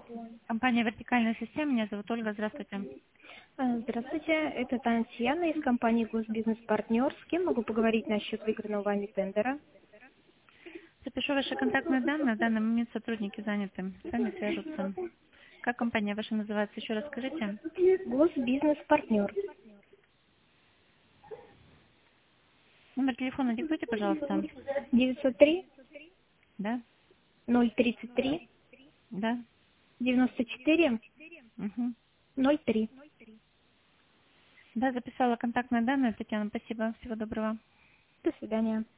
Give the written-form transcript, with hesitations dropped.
Компания «Вертикальная система». Меня зовут Ольга. Здравствуйте. Здравствуйте, это Татьяна из компании «Госбизнес Партнер». С кем могу поговорить насчет выигранного вами тендера? Запишу ваши контактные данные. В данный момент сотрудники заняты. С вами свяжутся. Как компания ваша называется? Еще раз скажите. «Госбизнес Партнер». Номер телефона диктуйте, пожалуйста. 903 Да? 033 Да? 94 Угу. 03. Да, записала контактные данные. Татьяна, спасибо. Всего доброго. До свидания.